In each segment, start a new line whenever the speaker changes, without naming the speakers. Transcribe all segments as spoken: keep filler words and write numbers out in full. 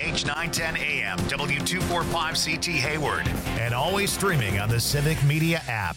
H nine ten A M, W two forty-five C T Hayward, and always streaming on the Civic Media app.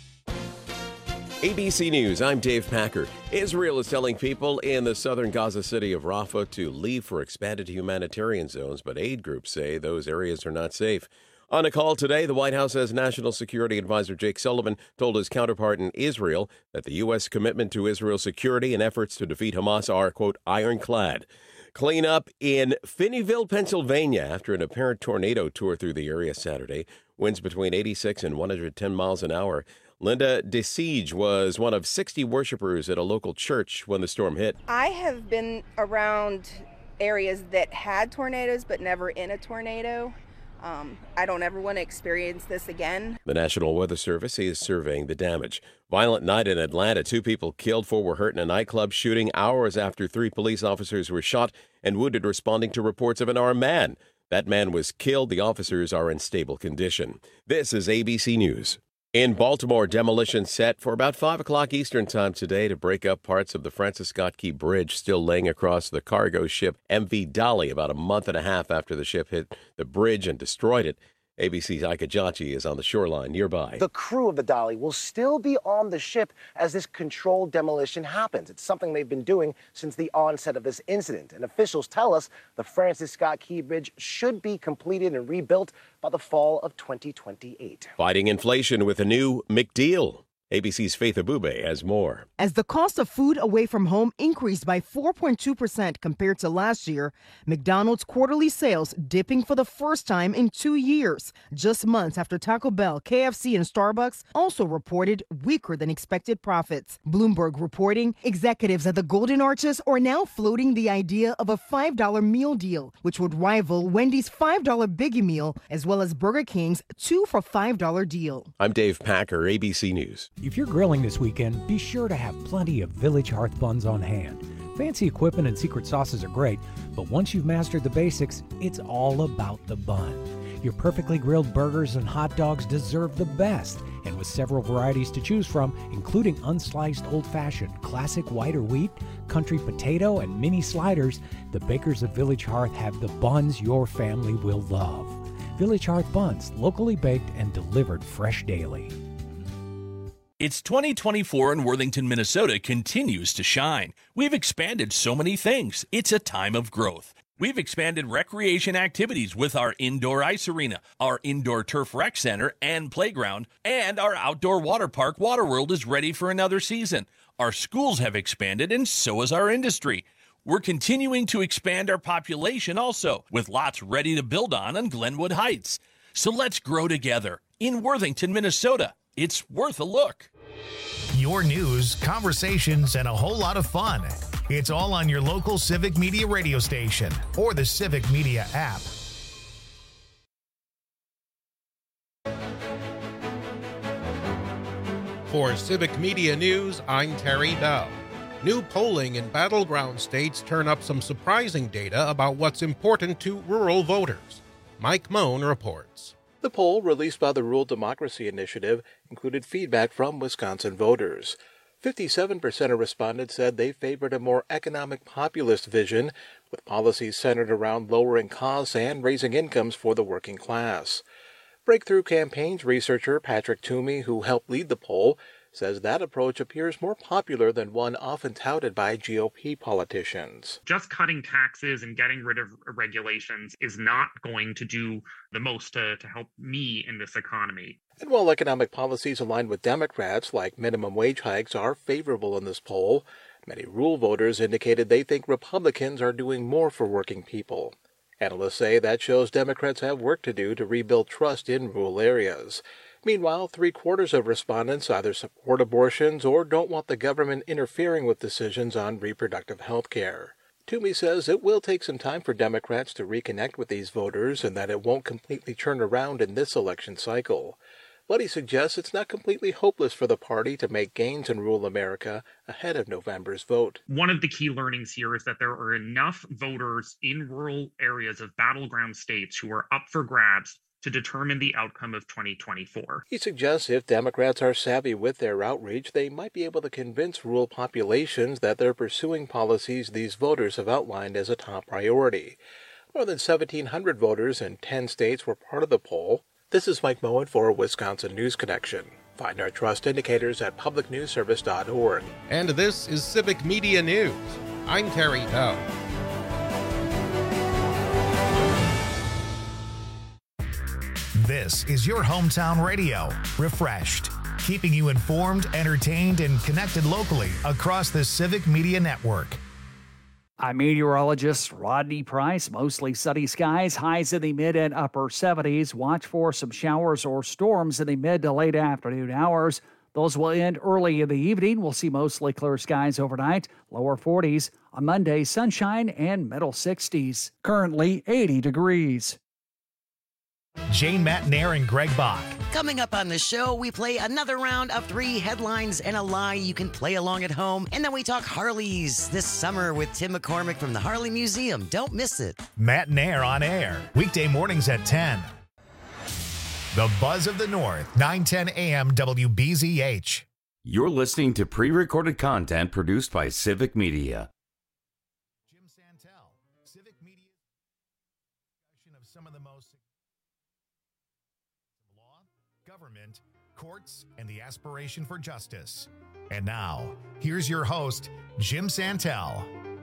A B C News, I'm Dave Packer. Israel is telling people in the southern Gaza city of Rafah to leave for expanded humanitarian zones, but aid groups say those areas are not safe. On a call today, the White House says National Security Advisor Jake Sullivan told his counterpart in Israel that the U S commitment to Israel's security and efforts to defeat Hamas are, quote, ironclad. Cleanup in Finneyville, Pennsylvania, after an apparent tornado tore through the area Saturday. Winds between eighty-six and one hundred ten miles an hour. Linda DeSiege was one of sixty worshipers at a local church when the storm hit.
I have been around areas that had tornadoes, but never in a tornado. Um, I don't ever want to experience this again.
The National Weather Service is surveying the damage. Violent night in Atlanta. Two people killed, four were hurt in a nightclub shooting hours after three police officers were shot and wounded responding to reports of an armed man. That man was killed. The officers are in stable condition. This is A B C News. In Baltimore, demolition set for about five o'clock Eastern time today to break up parts of the Francis Scott Key Bridge still laying across the cargo ship M V Dolly about a month and a half after the ship hit the bridge and destroyed it. A B C's Ika Jachi is on the shoreline nearby.
The crew of the Dolly will still be on the ship as this controlled demolition happens. It's something they've been doing since the onset of this incident. And officials tell us the Francis Scott Key Bridge should be completed and rebuilt by the fall of twenty twenty-eight.
Fighting inflation with a new McDeal. A B C's Faith Abube has more.
As the cost of food away from home increased by four point two percent compared to last year, McDonald's quarterly sales dipping for the first time in two years, just months after Taco Bell, K F C, and Starbucks also reported weaker than expected profits. Bloomberg reporting executives at the Golden Arches are now floating the idea of a five dollar meal deal, which would rival Wendy's five dollar Biggie Meal, as well as Burger King's two for five dollar deal.
I'm Dave Packer, A B C News.
If you're grilling this weekend, be sure to have plenty of Village Hearth buns on hand. Fancy equipment and secret sauces are great, but once you've mastered the basics, it's all about the bun. Your perfectly grilled burgers and hot dogs deserve the best, and with several varieties to choose from, including unsliced old-fashioned, classic white or wheat, country potato, and mini sliders, the bakers of Village Hearth have the buns your family will love. Village Hearth buns, locally baked and delivered fresh daily.
It's twenty twenty-four and Worthington, Minnesota continues to shine. We've expanded so many things. It's a time of growth. We've expanded recreation activities with our indoor ice arena, our indoor turf rec center and playground, and our outdoor water park, Waterworld, is ready for another season. Our schools have expanded, and so has our industry. We're continuing to expand our population also, with lots ready to build on on Glenwood Heights. So let's grow together in Worthington, Minnesota. It's worth a look.
Your news, conversations, and a whole lot of fun. It's all on your local Civic Media radio station or the Civic Media app.
For Civic Media News, I'm Terry Bell. New polling in battleground states turn up some surprising data about what's important to rural voters. Mike Moan reports.
The poll, released by the Rural Democracy Initiative, included feedback from Wisconsin voters. fifty-seven percent of respondents said they favored a more economic populist vision, with policies centered around lowering costs and raising incomes for the working class. Breakthrough Campaigns researcher Patrick Toomey, who helped lead the poll, says that approach appears more popular than one often touted by G O P politicians.
Just cutting taxes and getting rid of regulations is not going to do the most to, to help me in this economy.
And while economic policies aligned with Democrats, like minimum wage hikes, are favorable in this poll, many rural voters indicated they think Republicans are doing more for working people. Analysts say that shows Democrats have work to do to rebuild trust in rural areas. Meanwhile, three-quarters of respondents either support abortions or don't want the government interfering with decisions on reproductive health care. Toomey says it will take some time for Democrats to reconnect with these voters and that it won't completely turn around in this election cycle. But he suggests it's not completely hopeless for the party to make gains in rural America ahead of November's vote.
One of the key learnings here is that there are enough voters in rural areas of battleground states who are up for grabs to determine the outcome of twenty twenty-four.
He suggests if Democrats are savvy with their outreach, they might be able to convince rural populations that they're pursuing policies these voters have outlined as a top priority. More than seventeen hundred voters in ten states were part of the poll. This is Mike Moen for Wisconsin News Connection. Find our trust indicators at public news service dot org.
And this is Civic Media News. I'm Terry Bell.
This is your hometown radio, Refreshed, keeping you informed, entertained, and connected locally across the Civic Media Network.
I'm meteorologist Rodney Price. Mostly sunny skies, highs in the mid and upper seventies. Watch for some showers or storms in the mid to late afternoon hours. Those will end early in the evening. We'll see mostly clear skies overnight, lower forties. On Monday, sunshine and middle sixties. Currently eighty degrees.
Jane Matnair and Greg Bach.
Coming up on the show, we play another round of three headlines and a lie. You can play along at home. And then we talk Harleys this summer with Tim McCormick from the Harley Museum. Don't miss it.
Matnair on air, weekday mornings at ten. The Buzz of the North, nine ten a.m. W B Z H.
You're listening to pre-recorded content produced by Civic Media.
Jim Santel, Civic Media, discussion of some of the most law, government, courts, and the aspiration for justice. And now, here's your host, Jim Santel.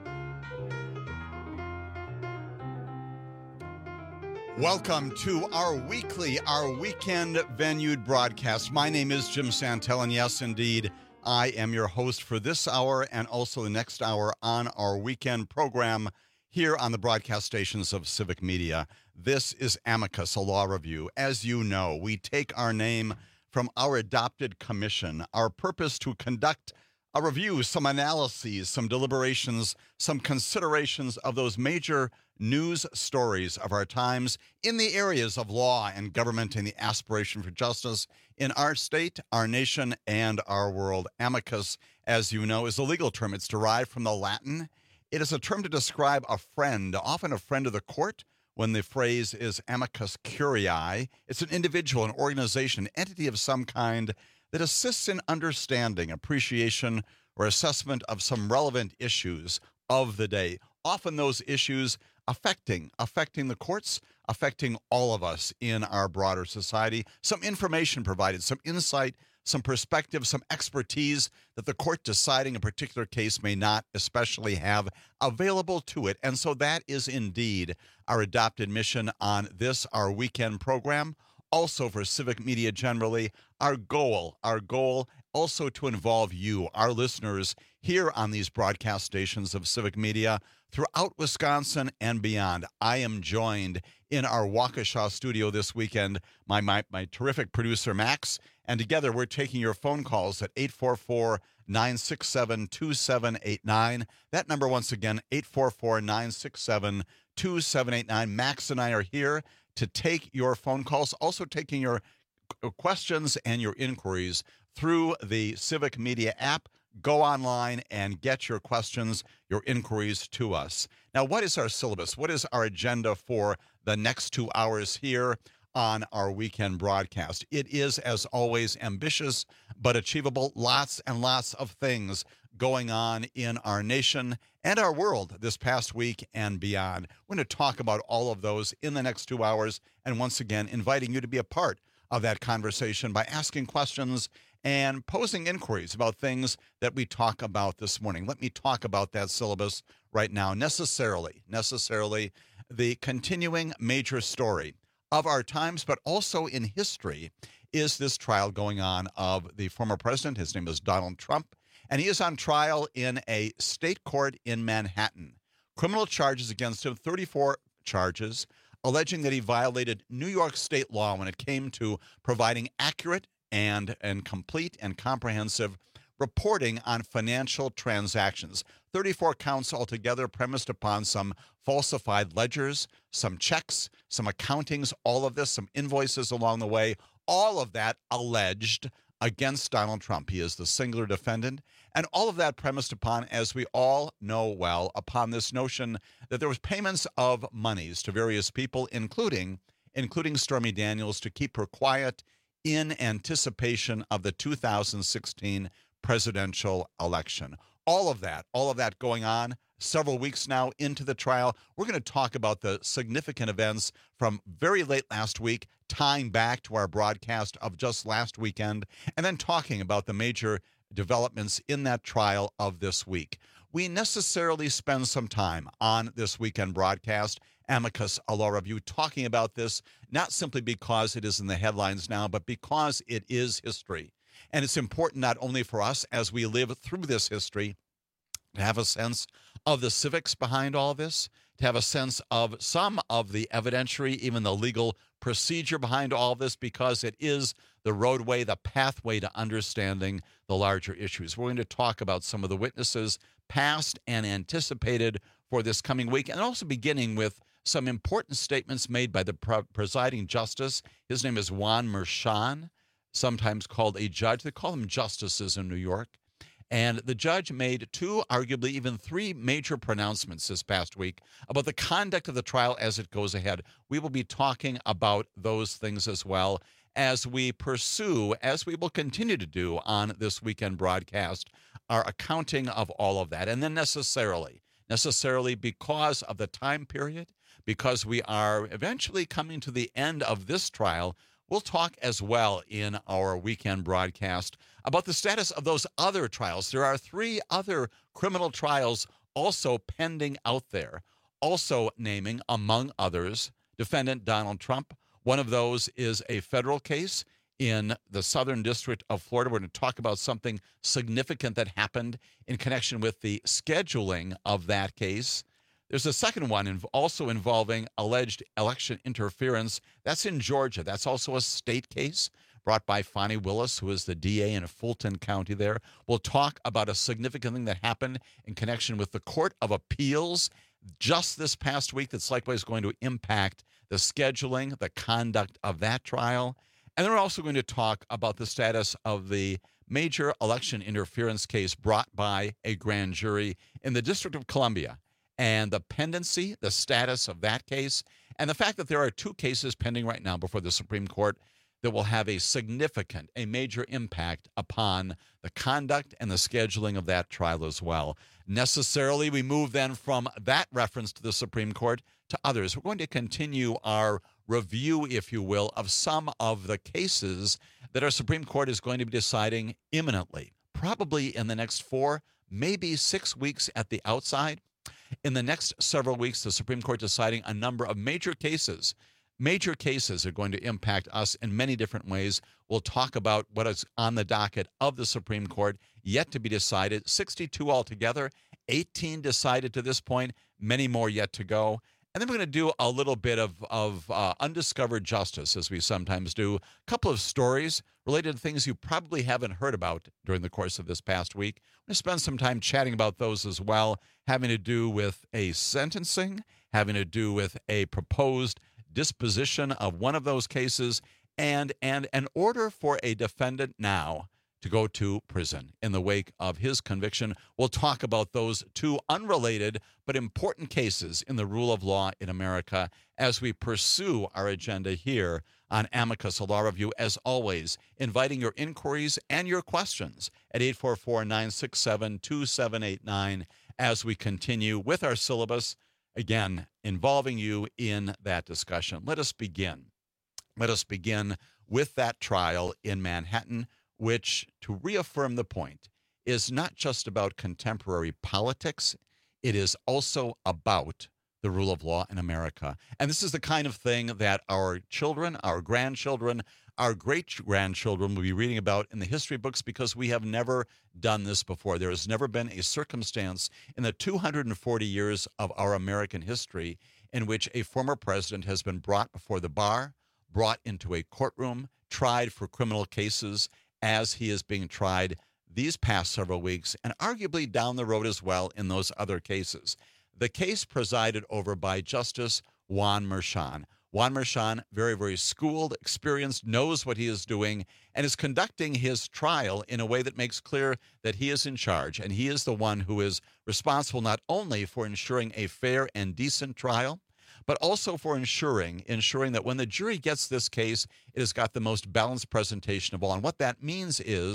Welcome to our weekly, our weekend venued broadcast. My name is Jim Santel, and yes, indeed, I am your host for this hour and also the next hour on our weekend program here on the broadcast stations of Civic Media. This is Amicus, a law review. As you know, we take our name from our adopted commission, our purpose to conduct a review, some analyses, some deliberations, some considerations of those major news stories of our times in the areas of law and government and the aspiration for justice in our state, our nation, and our world. Amicus, as you know, is a legal term. It's derived from the Latin. It is a term to describe a friend, often a friend of the court, when the phrase is amicus curiae. It's an individual, an organization, an entity of some kind that assists in understanding, appreciation, or assessment of some relevant issues of the day. Often those issues affecting, affecting the courts, affecting all of us in our broader society. Some information provided, some insight, some perspective, some expertise that the court deciding a particular case may not especially have available to it. And so that is indeed our adopted mission on this, our weekend program. Also for Civic Media generally, our goal, our goal also to involve you, our listeners, here on these broadcast stations of Civic Media throughout Wisconsin and beyond. I am joined in our Waukesha studio this weekend by my, my terrific producer, Max, and together we're taking your phone calls at eight four four, nine six seven, two seven eight nine. That number, once again, eight four four, nine six seven, two seven eight nine. Max and I are here to take your phone calls, also taking your questions and your inquiries through the Civic Media app. Go online and get your questions, your inquiries to us. Now, what is our syllabus? What is our agenda for the next two hours here on our weekend broadcast? It is, as always, ambitious but achievable. Lots and lots of things going on in our nation and our world this past week and beyond. We're going to talk about all of those in the next two hours, and once again, inviting you to be a part of that conversation by asking questions and posing inquiries about things that we talk about this morning. Let me talk about that syllabus right now. Necessarily, necessarily, the continuing major story of our times, but also in history, is this trial going on of the former president. His name is Donald Trump, and he is on trial in a state court in Manhattan. Criminal charges against him, thirty-four charges, alleging that he violated New York state law when it came to providing accurate and, and complete and comprehensive reporting on financial transactions. thirty-four counts altogether, premised upon some falsified ledgers, some checks, some accountings, all of this, some invoices along the way, all of that alleged against Donald Trump. He is the singular defendant, and all of that premised upon, as we all know well, upon this notion that there was payments of monies to various people, including, including Stormy Daniels, to keep her quiet in anticipation of the two thousand sixteen presidential election. All of that, all of that going on several weeks now into the trial. We're going to talk about the significant events from very late last week, tying back to our broadcast of just last weekend, and then talking about the major developments in that trial of this week. We necessarily spend some time on this weekend broadcast, Amicus, a law review, talking about this, not simply because it is in the headlines now, but because it is history. And it's important not only for us as we live through this history to have a sense of the civics behind all this, to have a sense of some of the evidentiary, even the legal procedure behind all this, because it is the roadway, the pathway to understanding the larger issues. We're going to talk about some of the witnesses, past and anticipated, for this coming week, and also beginning with some important statements made by the presiding justice. His name is Juan Merchan, sometimes called a judge. They call them justices in New York. And the judge made two, arguably even three major pronouncements this past week about the conduct of the trial as it goes ahead. We will be talking about those things as well as we pursue, as we will continue to do on this weekend broadcast, our accounting of all of that. And then necessarily, necessarily because of the time period, because we are eventually coming to the end of this trial, we'll talk as well in our weekend broadcast about the status of those other trials. There are three other criminal trials also pending out there, also naming, among others, defendant Donald Trump. One of those is a federal case in the Southern District of Florida. We're going to talk about something significant that happened in connection with the scheduling of that case. There's a second one also involving alleged election interference. That's in Georgia. That's also a state case brought by Fani Willis, who is the D A in Fulton County there. We'll talk about a significant thing that happened in connection with the Court of Appeals just this past week that's likewise going to impact the scheduling, the conduct of that trial. And then we're also going to talk about the status of the major election interference case brought by a grand jury in the District of Columbia, and the pendency, the status of that case, and the fact that there are two cases pending right now before the Supreme Court that will have a significant, a major impact upon the conduct and the scheduling of that trial as well. Necessarily, we move then from that reference to the Supreme Court to others. We're going to continue our review, if you will, of some of the cases that our Supreme Court is going to be deciding imminently, probably in the next four, maybe six weeks at the outside. In the next several weeks, the Supreme Court deciding a number of major cases. Major cases are going to impact us in many different ways. We'll talk about what is on the docket of the Supreme Court, yet to be decided. sixty-two altogether, eighteen decided to this point, many more yet to go. And then we're going to do a little bit of, of uh, undiscovered justice, as we sometimes do. A couple of stories related to things you probably haven't heard about during the course of this past week. I'm going to spend some time chatting about those as well, having to do with a sentencing, having to do with a proposed disposition of one of those cases, and, and an order for a defendant now to go to prison in the wake of his conviction. We'll talk about those two unrelated but important cases in the rule of law in America as we pursue our agenda here on Amicus, a law review. As always, inviting your inquiries and your questions at eight four four, nine six seven, two seven eight nine as we continue with our syllabus, again, involving you in that discussion. Let us begin. Let us begin with that trial in Manhattan, which, to reaffirm the point, is not just about contemporary politics. It is also about the rule of law in America. And this is the kind of thing that our children, our grandchildren, our great-grandchildren will be reading about in the history books, because we have never done this before. There has never been a circumstance in the two hundred forty years of our American history in which a former president has been brought before the bar, brought into a courtroom, tried for criminal cases, as he is being tried these past several weeks, and arguably down the road as well in those other cases. The case presided over by Justice Juan Merchan. Juan Merchan, very, very schooled, experienced, knows what he is doing, and is conducting his trial in a way that makes clear that he is in charge, and he is the one who is responsible not only for ensuring a fair and decent trial, but also for ensuring ensuring that when the jury gets this case, it has got the most balanced presentation of all. And what that means is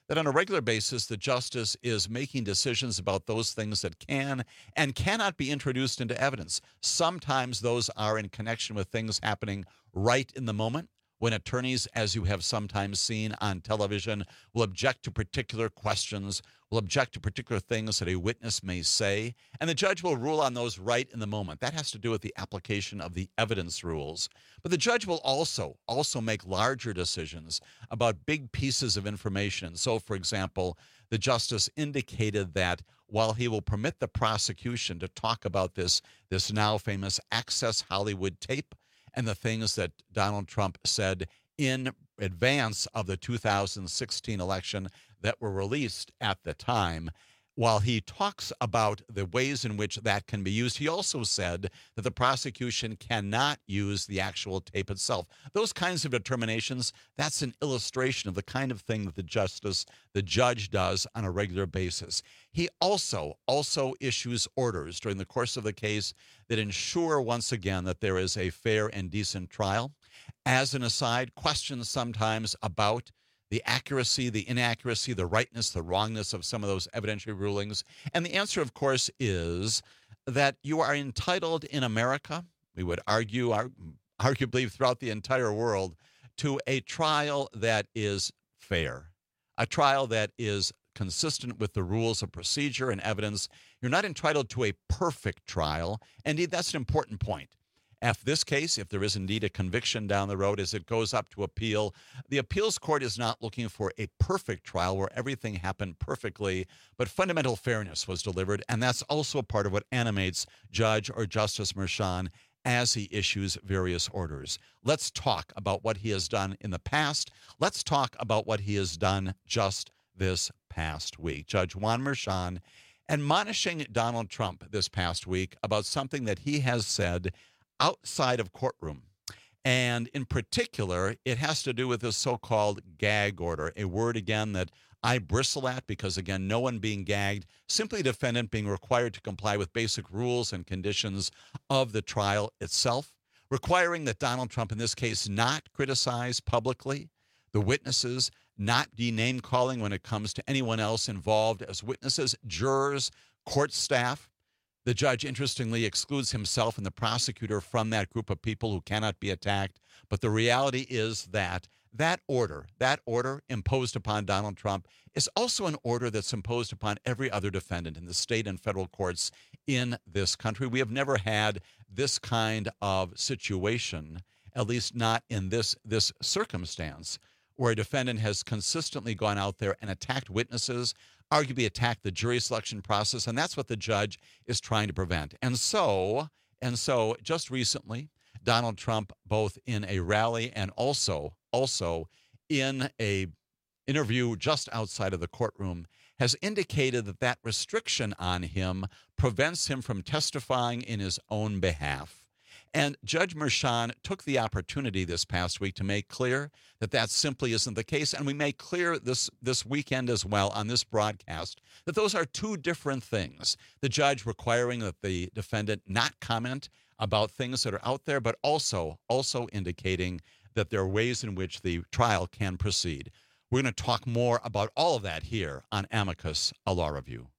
that on a regular basis, the justice is making decisions about those things that can and cannot be introduced into evidence. Sometimes those are in connection with things happening right in the moment, when attorneys, as you have sometimes seen on television, will object to particular questions, will object to particular things that a witness may say, and the judge will rule on those right in the moment. That has to do with the application of the evidence rules. But the judge will also, also make larger decisions about big pieces of information. So, for example, the justice indicated that while he will permit the prosecution to talk about this, this now famous Access Hollywood tape, and the things that Donald Trump said in advance of the two thousand sixteen election that were released at the time, while he talks about the ways in which that can be used, he also said that the prosecution cannot use the actual tape itself. Those kinds of determinations, that's an illustration of the kind of thing that the justice, the judge does on a regular basis. He also, also issues orders during the course of the case that ensure, once again, that there is a fair and decent trial. As an aside, questions sometimes about the accuracy, the inaccuracy, the rightness, the wrongness of some of those evidentiary rulings. And the answer, of course, is that you are entitled in America, we would argue, arguably throughout the entire world, to a trial that is fair, a trial that is consistent with the rules of procedure and evidence. You're not entitled to a perfect trial. Indeed, that's an important point. If this case, if there is indeed a conviction down the road as it goes up to appeal, the appeals court is not looking for a perfect trial where everything happened perfectly, but fundamental fairness was delivered, and that's also part of what animates Judge or Justice Merchan as he issues various orders. Let's talk about what he has done in the past. Let's talk about what he has done just this past week. Judge Juan Merchan admonishing Donald Trump this past week about something that he has said outside of courtroom. And in particular, it has to do with this so-called gag order, a word, again, that I bristle at because, again, no one being gagged, simply defendant being required to comply with basic rules and conditions of the trial itself, requiring that Donald Trump, in this case, not criticize publicly the witnesses, not be name-calling when it comes to anyone else involved as witnesses, jurors, court staff. The judge, interestingly, excludes himself and the prosecutor from that group of people who cannot be attacked. But the reality is that that order, that order imposed upon Donald Trump is also an order that's imposed upon every other defendant in the state and federal courts in this country. We have never had this kind of situation, at least not in this, this circumstance, where a defendant has consistently gone out there and attacked witnesses, arguably attacked the jury selection process, and that's what the judge is trying to prevent. And so, and so just recently, Donald Trump, both in a rally and also, also in a interview just outside of the courtroom, has indicated that that restriction on him prevents him from testifying in his own behalf. And Judge Merchan took the opportunity this past week to make clear that that simply isn't the case. And we made clear this, this weekend as well on this broadcast that those are two different things. The judge requiring that the defendant not comment about things that are out there, but also, also indicating that there are ways in which the trial can proceed. We're going to talk more about all of that here on Amicus, a Law Review.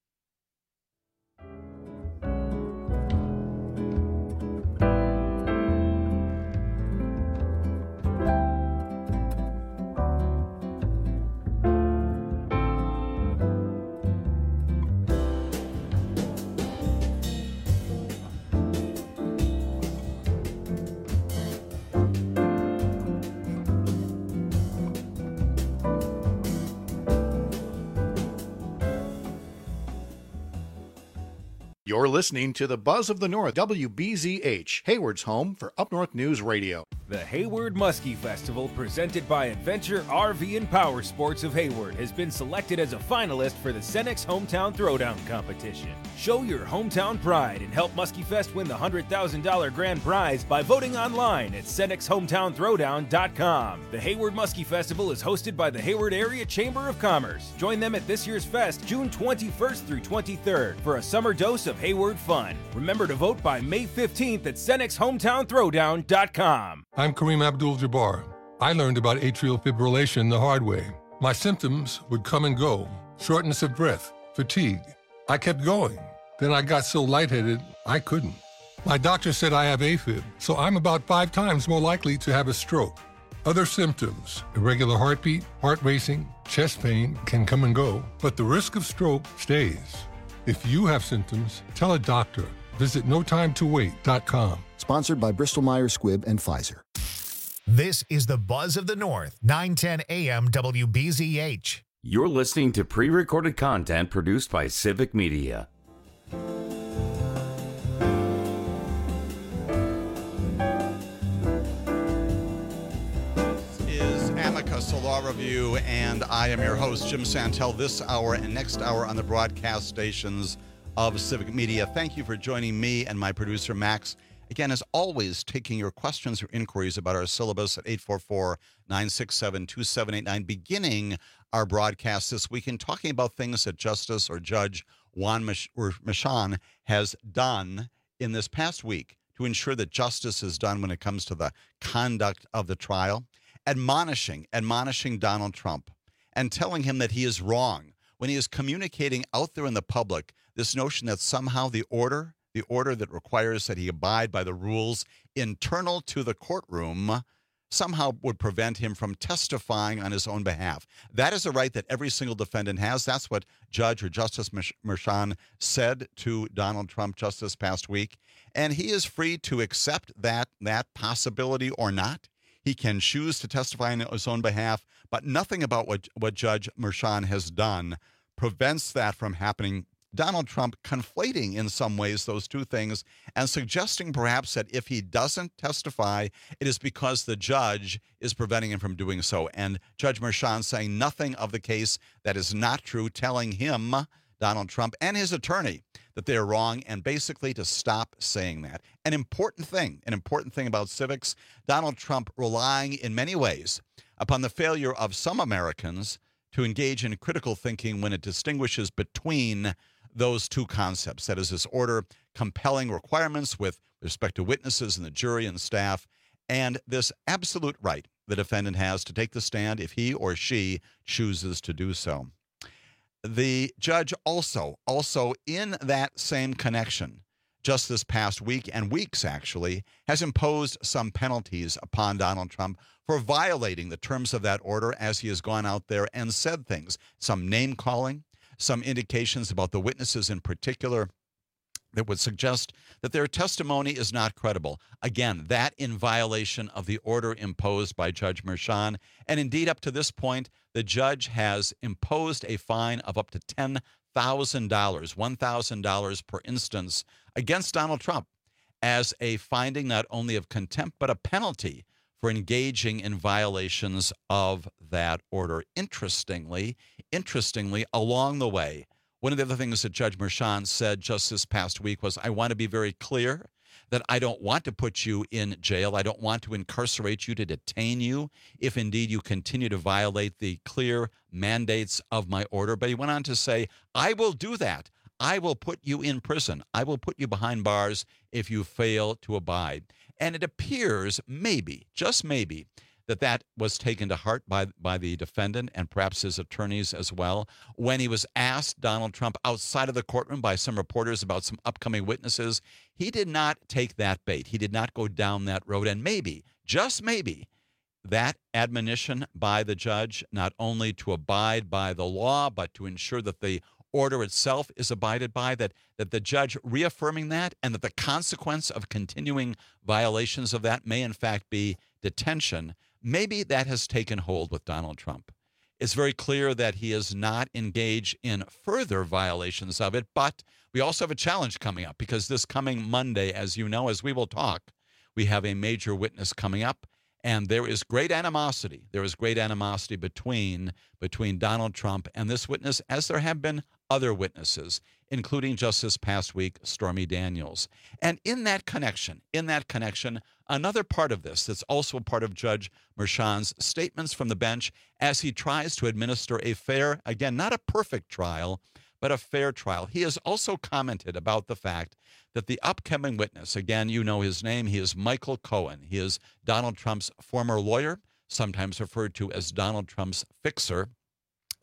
You're listening to the Buzz of the North, W B Z H, Hayward's home for Up North News Radio.
The Hayward Muskie Festival, presented by Adventure R V and Power Sports of Hayward, has been selected as a finalist for the Cenex Hometown Throwdown competition. Show your hometown pride and help Muskie Fest win the one hundred thousand dollars grand prize by voting online at Cenex Hometown Throwdown dot com. The Hayward Muskie Festival is hosted by the Hayward Area Chamber of Commerce. Join them at this year's fest, June twenty-first through twenty-third, for a summer dose of Hayward fun. Remember to vote by May fifteenth at Cenex Hometown Throwdown dot com.
I'm Kareem Abdul-Jabbar. I learned about atrial fibrillation the hard way. My symptoms would come and go, shortness of breath, fatigue. I kept going. Then I got so lightheaded, I couldn't. My doctor said I have AFib, so I'm about five times more likely to have a stroke. Other symptoms, irregular heartbeat, heart racing, chest pain can come and go, but the risk of stroke stays. If you have symptoms, tell a doctor. Visit no time to wait dot com.
Sponsored by Bristol-Myers Squibb and Pfizer.
This is the Buzz of the North, nine ten A M W B Z H.
You're listening to pre-recorded content produced by Civic Media.
Amicus, a law review, and I am your host, Jim Santel, this hour and next hour on the broadcast stations of Civic Media. Thank you for joining me and my producer, Max. Again, as always, taking your questions or inquiries about our syllabus at eight four four, nine six seven, two seven eight nine, beginning our broadcast this week and talking about things that Justice or Judge Juan Merchan has done in this past week to ensure that justice is done when it comes to the conduct of the trial. Admonishing, admonishing Donald Trump and telling him that he is wrong when he is communicating out there in the public this notion that somehow the order, the order that requires that he abide by the rules internal to the courtroom somehow would prevent him from testifying on his own behalf. That is a right that every single defendant has. That's what Judge or Justice Merchan said to Donald Trump just this past week. And he is free to accept that, that possibility or not. He can choose to testify on his own behalf, but nothing about what, what Judge Merchan has done prevents that from happening. Donald Trump conflating in some ways those two things and suggesting perhaps that if he doesn't testify, it is because the judge is preventing him from doing so. And Judge Merchan saying nothing of the case that is not true, telling him, Donald Trump, and his attorney that they are wrong and basically to stop saying that. An important thing, an important thing about civics, Donald Trump relying in many ways upon the failure of some Americans to engage in critical thinking when it distinguishes between those two concepts. That is, this order compelling requirements with respect to witnesses and the jury and staff, and this absolute right the defendant has to take the stand if he or she chooses to do so. The judge also, also in that same connection, just this past week and weeks actually, has imposed some penalties upon Donald Trump for violating the terms of that order as he has gone out there and said things, some name calling, some indications about the witnesses in particular that would suggest that their testimony is not credible. Again, that in violation of the order imposed by Judge Merchan. And indeed, up to this point, the judge has imposed a fine of up to ten thousand dollars, one thousand dollars per instance, against Donald Trump as a finding not only of contempt, but a penalty for engaging in violations of that order. Interestingly, interestingly, along the way, one of the other things that Judge Merchan said just this past week was, I want to be very clear that I don't want to put you in jail. I don't want to incarcerate you, to detain you, if indeed you continue to violate the clear mandates of my order. But he went on to say, I will do that. I will put you in prison. I will put you behind bars if you fail to abide. And it appears, maybe, just maybe, that that was taken to heart by, by the defendant and perhaps his attorneys as well. When he was asked, Donald Trump, outside of the courtroom by some reporters about some upcoming witnesses, he did not take that bait. He did not go down that road. And maybe, just maybe, that admonition by the judge, not only to abide by the law, but to ensure that the order itself is abided by, that, that the judge reaffirming that, and that the consequence of continuing violations of that may in fact be detention. Maybe that has taken hold with Donald Trump. It's very clear that he is not engaged in further violations of it, but we also have a challenge coming up because this coming Monday, as you know, as we will talk, we have a major witness coming up, and there is great animosity. There is great animosity between, between Donald Trump and this witness, as there have been other witnesses, including just this past week, Stormy Daniels. And in that connection, in that connection, another part of this that's also part of Judge Merchan's statements from the bench as he tries to administer a fair, again, not a perfect trial, but a fair trial. He has also commented about the fact that the upcoming witness, again, you know his name, he is Michael Cohen. He is Donald Trump's former lawyer, sometimes referred to as Donald Trump's fixer.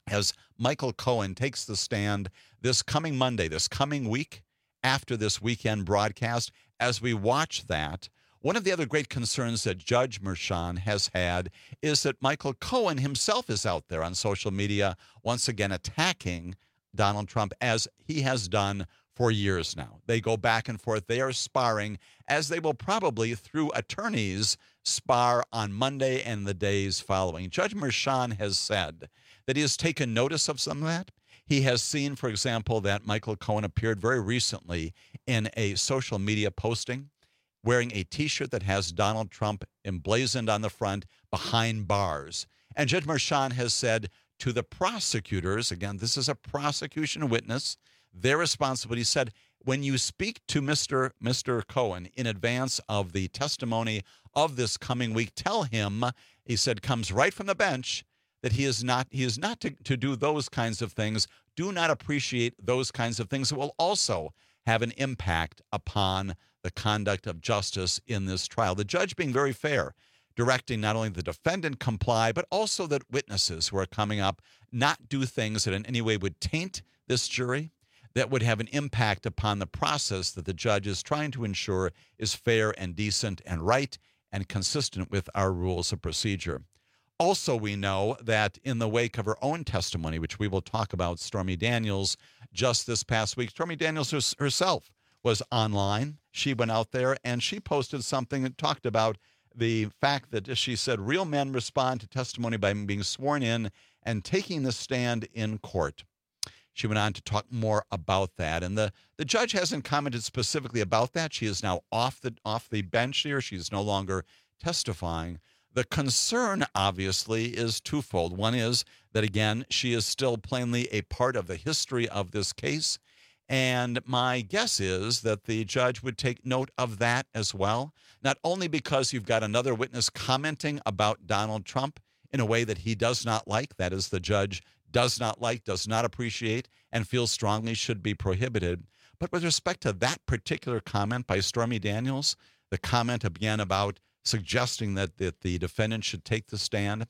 as Michael Cohen takes the stand this coming Monday, this coming week, after this weekend broadcast. As we watch that, one of the other great concerns that Judge Merchan has had is that Michael Cohen himself is out there on social media once again attacking Donald Trump, as he has done for years now. They go back and forth. They are sparring, as they will probably, through attorneys, spar on Monday and the days following. Judge Merchan has said that he has taken notice of some of that. He has seen, for example, that Michael Cohen appeared very recently in a social media posting wearing a T-shirt that has Donald Trump emblazoned on the front, behind bars. And Judge Merchan has said to the prosecutors, again, this is a prosecution witness, their responsibility, said, when you speak to Mister Mister Cohen in advance of the testimony of this coming week, tell him, he said, comes right from the bench, that he is not he is not to, to do those kinds of things, do not appreciate those kinds of things that will also have an impact upon the conduct of justice in this trial. The judge being very fair, directing not only the defendant comply, but also that witnesses who are coming up not do things that in any way would taint this jury, that would have an impact upon the process that the judge is trying to ensure is fair and decent and right and consistent with our rules of procedure. Also, we know that in the wake of her own testimony, which we will talk about, Stormy Daniels, just this past week, Stormy Daniels herself was online. She went out there and she posted something that talked about the fact that, as she said, real men respond to testimony by being sworn in and taking the stand in court. She went on to talk more about that. And the, the judge hasn't commented specifically about that. She is now off the off the bench here. She's no longer testifying. The concern, obviously, is twofold. One is that, again, she is still plainly a part of the history of this case. And my guess is that the judge would take note of that as well, not only because you've got another witness commenting about Donald Trump in a way that he does not like, that is, the judge does not like, does not appreciate, and feels strongly should be prohibited. But with respect to that particular comment by Stormy Daniels, the comment again about suggesting that, that the defendant should take the stand,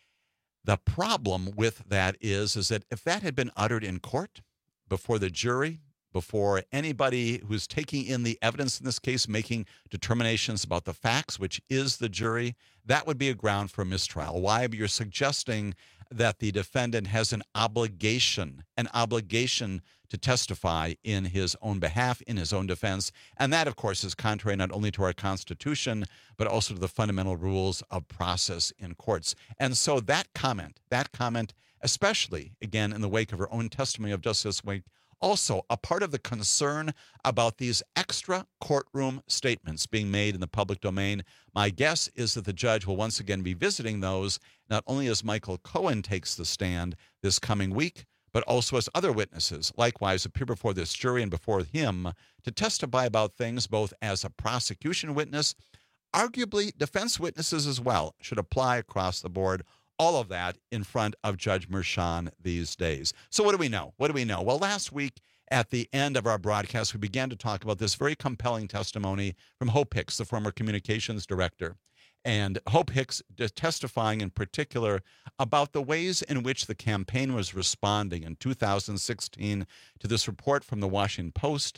the problem with that is, is that if that had been uttered in court, before the jury, before anybody who's taking in the evidence in this case, making determinations about the facts, which is the jury, that would be a ground for mistrial. Why? You're suggesting that the defendant has an obligation, an obligation to testify in his own behalf, in his own defense. And that, of course, is contrary not only to our Constitution, but also to the fundamental rules of process in courts. And so that comment, that comment, especially, again, in the wake of her own testimony of just this week, also a part of the concern about these extra courtroom statements being made in the public domain. My guess is that the judge will once again be visiting those, not only as Michael Cohen takes the stand this coming week, but also as other witnesses likewise appear before this jury and before him to testify about things both as a prosecution witness, arguably defense witnesses as well, should apply across the board. All of that in front of Judge Merchan these days. So what do we know? What do we know? Well, last week at the end of our broadcast, we began to talk about this very compelling testimony from Hope Hicks, the former communications director. And Hope Hicks testifying in particular about the ways in which the campaign was responding in two thousand sixteen to this report from the Washington Post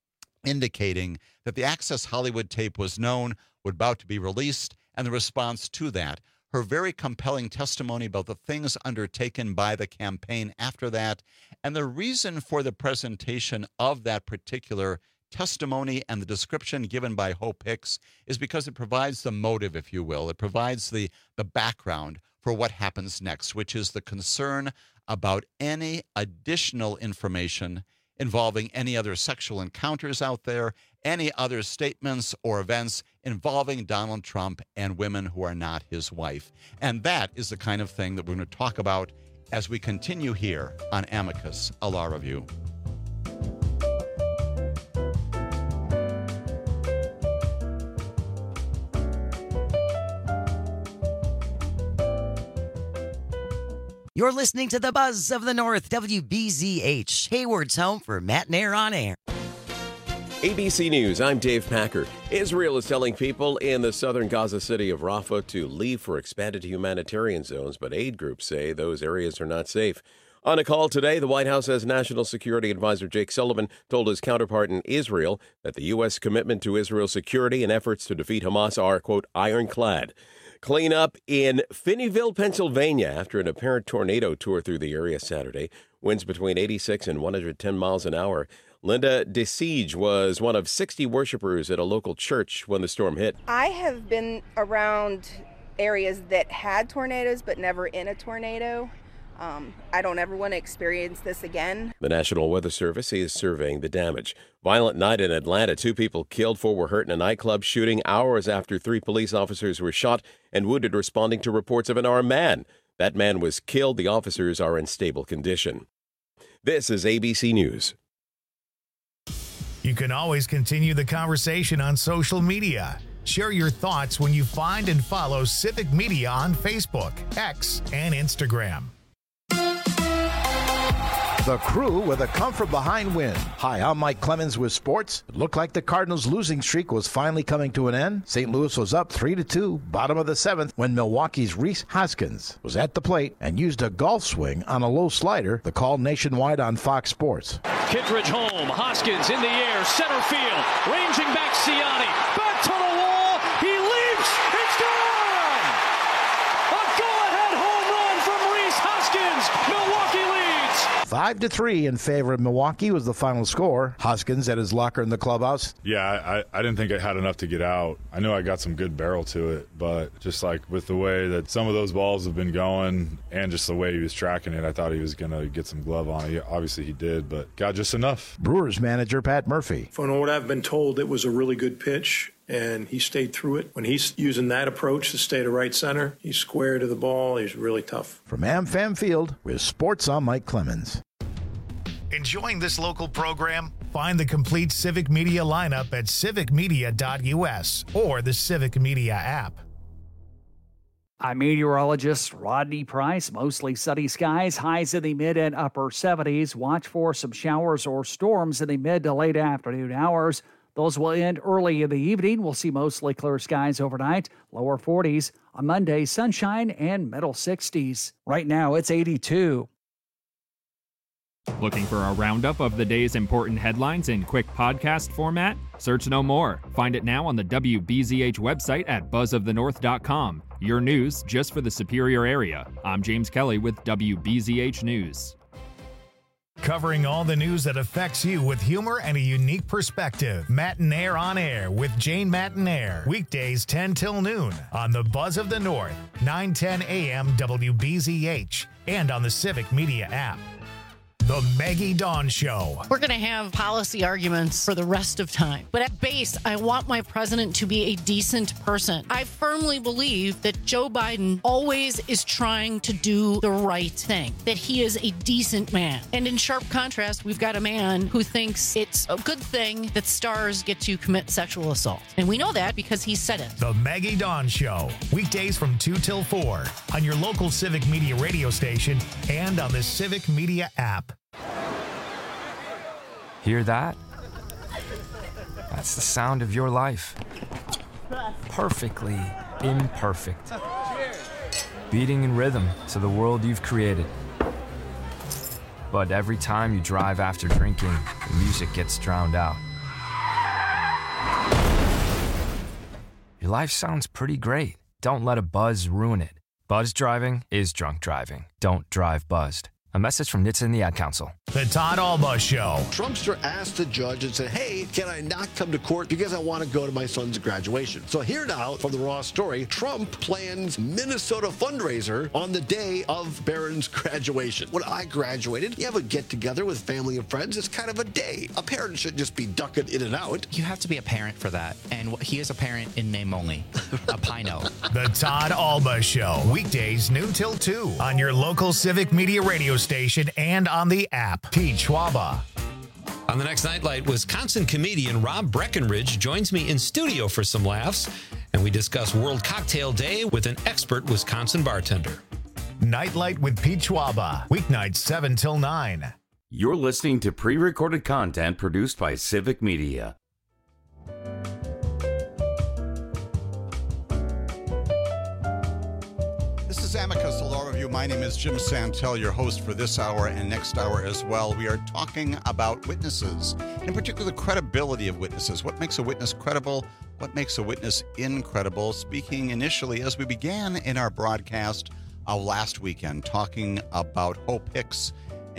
indicating that the Access Hollywood tape was known, was about to be released, and the response to that. Her very compelling testimony about the things undertaken by the campaign after that, and the reason for the presentation of that particular testimony and the description given by Hope Hicks is because it provides the motive, if you will. It provides the, the background for what happens next, which is the concern about any additional information involving any other sexual encounters out there, any other statements or events involving Donald Trump and women who are not his wife. And that is the kind of thing that we're going to talk about as we continue here on Amicus, a Law Review.
You're listening to the Buzz of the North, W B Z H, Hayward's home for Matt Nair on Air.
A B C News, I'm Dave Packer. Israel is telling people in the southern Gaza city of Rafah to leave for expanded humanitarian zones, but aid groups say those areas are not safe. On a call today, the White House says National Security Advisor Jake Sullivan told his counterpart in Israel that the U S commitment to Israel's security and efforts to defeat Hamas are, quote, ironclad. Cleanup in Finneyville, Pennsylvania, after an apparent tornado tore through the area Saturday. Winds between eighty-six and one hundred ten miles an hour. Linda DeSiege was one of sixty worshipers at a local church when the storm hit.
I have been around areas that had tornadoes, but never in a tornado. Um, I don't ever want to experience this again.
The National Weather Service is surveying the damage. Violent night in Atlanta. Two people killed, four were hurt in a nightclub shooting hours after three police officers were shot and wounded responding to reports of an armed man. That man was killed. The officers are in stable condition. This is A B C News.
You can always continue the conversation on social media. Share your thoughts when you find and follow Civic Media on Facebook, X, and Instagram.
The Crew with a come-from-behind win. Hi, I'm Mike Clemens with sports. It looked like the Cardinals' losing streak was finally coming to an end. Saint Louis was up three to two, bottom of the seventh, when Milwaukee's Rhys Hoskins was at the plate and used a golf swing on a low slider. The call nationwide on Fox Sports.
Kittredge home, Hoskins in the air, center field, ranging back Ciani, back to the wall, he leaps, it's gone! A go-ahead home run from Rhys Hoskins, Milwaukee leads!
Five to three in favor of Milwaukee was the final score. Hoskins at his locker in the clubhouse.
Yeah, I, I didn't think it had enough to get out. I knew I got some good barrel to it, but just like with the way that some of those balls have been going and just the way he was tracking it, I thought he was going to get some glove on it. Obviously he did, but got just enough.
Brewers manager Pat Murphy.
From what I've been told, it was a really good pitch, and he stayed through it. When he's using that approach to stay to right center, he's square to the ball. He's really tough.
From AmFam Field, with Sports, I'm Mike Clemens.
Enjoying this local program? Find the complete Civic Media lineup at civic media dot U S or the Civic Media app.
I'm meteorologist Rodney Price. Mostly sunny skies, highs in the mid and upper seventies. Watch for some showers or storms in the mid to late afternoon hours. Those will end early in the evening. We'll see mostly clear skies overnight, lower forties. On Monday, sunshine and middle sixties. Right now, it's eighty-two.
Looking for a roundup of the day's important headlines in quick podcast format? Search no more. Find it now on the W B Z H website at buzz of the north dot com. Your news just for the Superior area. I'm James Kelly with W B Z H News.
Covering all the news that affects you with humor and a unique perspective. Matinaire on Air with Jane Matinaire. Weekdays ten till noon on the Buzz of the North, nine ten a.m. W B Z H, and on the Civic Media app. The Maggie Dawn Show.
We're going to have policy arguments for the rest of time. But at base, I want my president to be a decent person. I firmly believe that Joe Biden always is trying to do the right thing, that he is a decent man. And in sharp contrast, we've got a man who thinks it's a good thing that stars get to commit sexual assault. And we know that because he said it.
The Maggie Dawn Show. Weekdays from two till four on your local Civic Media radio station and on the Civic Media app.
Hear that? That's the sound of your life. Perfectly imperfect. Beating in rhythm to the world you've created. But every time you drive after drinking, the music gets drowned out. Your life sounds pretty great. Don't let a buzz ruin it. Buzz driving is drunk driving. Don't drive buzzed. A message from N H T S A and the Ad Council.
The Todd Alba Show.
Trumpster asked the judge and said, hey, can I not come to court because I want to go to my son's graduation? So here now from the Raw story, Trump plans Minnesota fundraiser on the day of Barron's graduation. When I graduated, you have a get-together with family and friends. It's kind of a day. A parent should just be ducking in and out.
You have to be a parent for that. And he is a parent in name only. A Pino.
The Todd Alba Show. Weekdays noon till two on your local Civic Media radio station and on the app. Pete Schwaba.
On the next Nightlight, Wisconsin comedian Rob Breckenridge joins me in studio for some laughs, and we discuss World Cocktail Day with an expert Wisconsin bartender.
Nightlight with Pete Schwaba. Weeknights seven till nine.
You're listening to pre-recorded content produced by Civic Media.
This is Amicus, a law review. My name is Jim Santel, your host for this hour and next hour as well. We are talking about witnesses, in particular the credibility of witnesses. What makes a witness credible? What makes a witness incredible? Speaking initially, as we began in our broadcast of last weekend, talking about Hope Hicks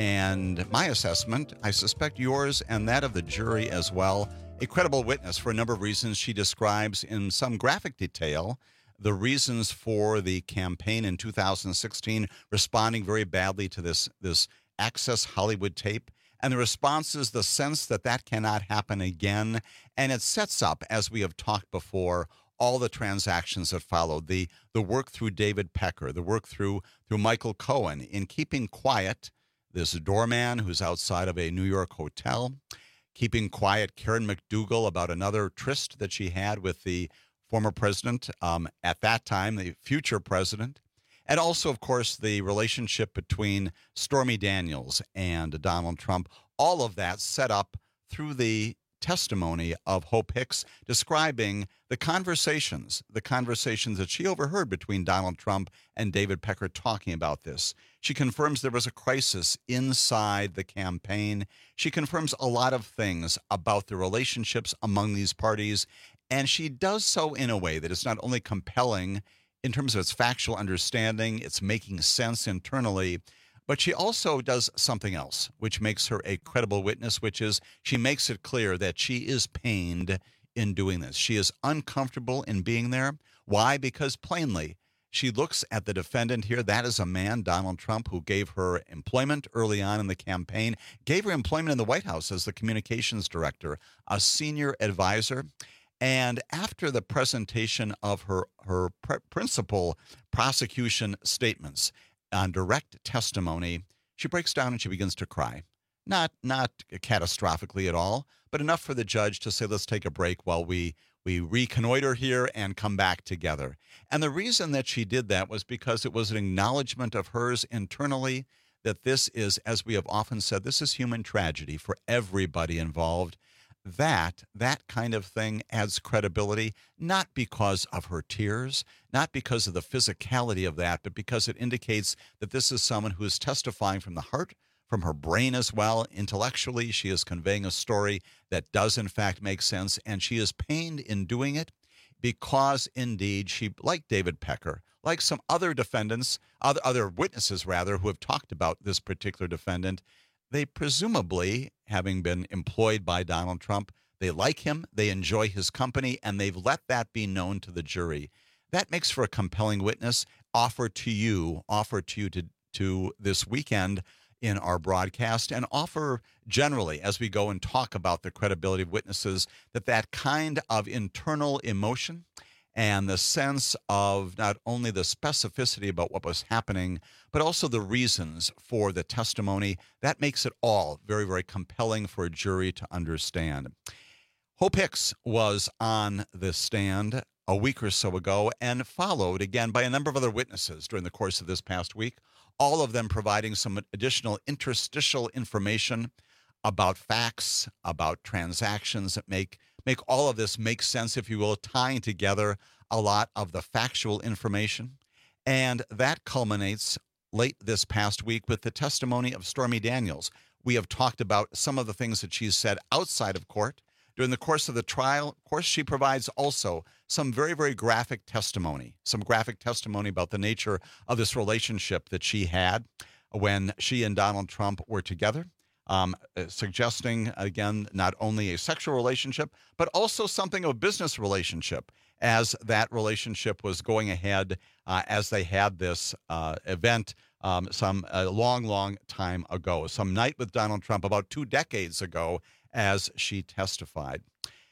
and my assessment, I suspect yours and that of the jury as well. A credible witness for a number of reasons. She describes in some graphic detail the reasons for the campaign in two thousand sixteen responding very badly to this, this Access Hollywood tape. And the response is the sense that that cannot happen again. And it sets up, as we have talked before, all the transactions that followed, the, the work through David Pecker, the work through, through Michael Cohen in keeping quiet this doorman who's outside of a New York hotel, keeping quiet Karen McDougal about another tryst that she had with the former president, um, at that time, the future president, and also, of course, the relationship between Stormy Daniels and Donald Trump. All of that set up through the testimony of Hope Hicks describing the conversations, the conversations that she overheard between Donald Trump and David Pecker talking about this. She confirms there was a crisis inside the campaign. She confirms a lot of things about the relationships among these parties. And she does so in a way that is not only compelling in terms of its factual understanding, it's making sense internally, but she also does something else, which makes her a credible witness, which is she makes it clear that she is pained in doing this. She is uncomfortable in being there. Why? Because plainly, she looks at the defendant here. That is a man, Donald Trump, who gave her employment early on in the campaign, gave her employment in the White House as the communications director, a senior advisor. And after the presentation of her, her pr- principal prosecution statements on direct testimony, she breaks down and she begins to cry. Not, not catastrophically at all, but enough for the judge to say, let's take a break while we, we reconnoiter here and come back together. And the reason that she did that was because it was an acknowledgement of hers internally that this is, as we have often said, this is human tragedy for everybody involved. That, that kind of thing adds credibility, not because of her tears, not because of the physicality of that, but because it indicates that this is someone who is testifying from the heart, from her brain as well. Intellectually, she is conveying a story that does in fact make sense, and she is pained in doing it because indeed she, like David Pecker, like some other defendants, other, other witnesses rather, who have talked about this particular defendant, they presumably, having been employed by Donald Trump, they like him, they enjoy his company, and they've let that be known to the jury. That makes for a compelling witness offered to you, offered to you to, to this weekend in our broadcast, and offer generally as we go and talk about the credibility of witnesses, that that kind of internal emotion and the sense of not only the specificity about what was happening, but also the reasons for the testimony, that makes it all very, very compelling for a jury to understand. Hope Hicks was on the stand a week or so ago and followed again by a number of other witnesses during the course of this past week, all of them providing some additional interstitial information about facts, about transactions that make make all of this make sense, if you will, tying together a lot of the factual information. And that culminates late this past week with the testimony of Stormy Daniels. We have talked about some of the things that she's said outside of court. During the course of the trial, of course, she provides also some very, very graphic testimony, some graphic testimony about the nature of this relationship that she had when she and Donald Trump were together. Um, suggesting, again, not only a sexual relationship, but also something of a business relationship as that relationship was going ahead uh, as they had this uh, event um, some a long, long time ago, some night with Donald Trump about two decades ago as she testified.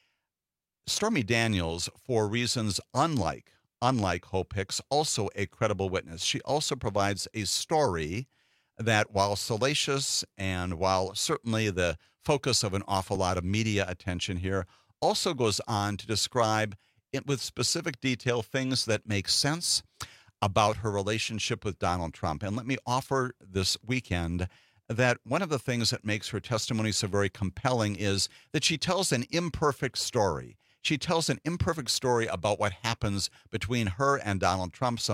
Stormy Daniels, for reasons unlike, unlike Hope Hicks, also a credible witness. She also provides a story that, while salacious and while certainly the focus of an awful lot of media attention here, also goes on to describe it with specific detail things that make sense about her relationship with Donald Trump. And let me offer this weekend that one of the things that makes her testimony so very compelling is that she tells an imperfect story. She tells an imperfect story about what happens between her and Donald Trump some